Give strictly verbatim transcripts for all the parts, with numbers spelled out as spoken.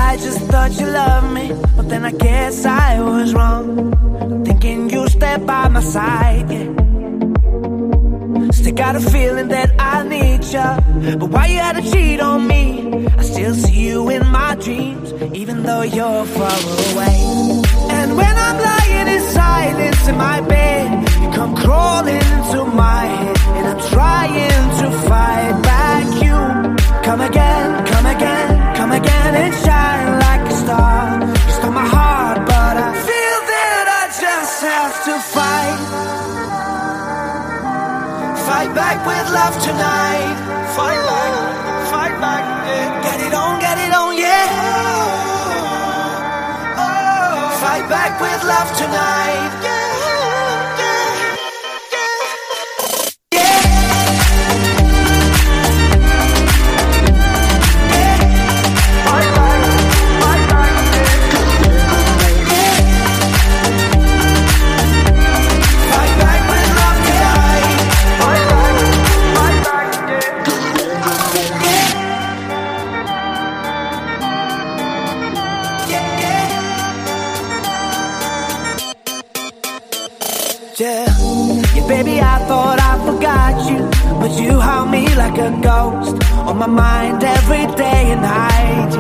I just thought you loved me, but then I guess I was wrong, thinking you stay by my side, yeah. Still got a feeling that I need you, but why you had to cheat on me? I still see you in my dreams, even though you're far away. And when I'm lying in silence in my bed, you come crawling into my head, and I'm trying to fight back you. Come again, come again, come again and shine like a star. You stole my heart, but I feel that I just have to fight. Fight back with love tonight. Fight back, fight back, yeah. Get it on, get it on, yeah. Oh, oh. Fight back with love tonight, yeah. Yeah, yeah, baby, I thought I forgot you, but you haunt me like a ghost on my mind every day and night.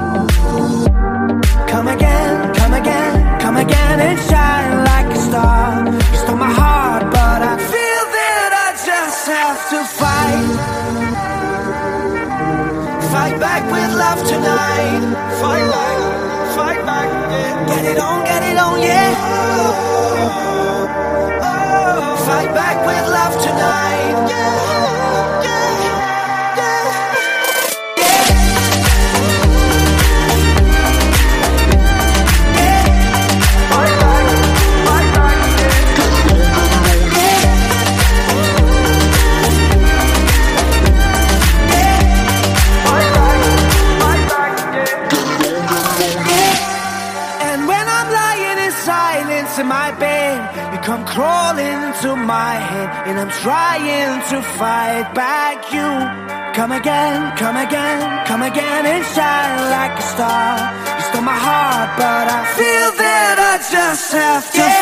Come again, come again, come again and shine like a star. You stole my heart, but I feel that I just have to fight. Fight back with love tonight. Fight back, fight back, yeah. Get it on, get it on, yeah. Fight back with love tonight, yeah, yeah, yeah, yeah. Fight back, fight back, yeah. Fight back, fight back, yeah. And when I'm lying in silence in my bed, you come crawling into my head, and I'm trying to fight back you. Come again, come again, come again and shine like a star. You stole my heart, but I feel that I just have to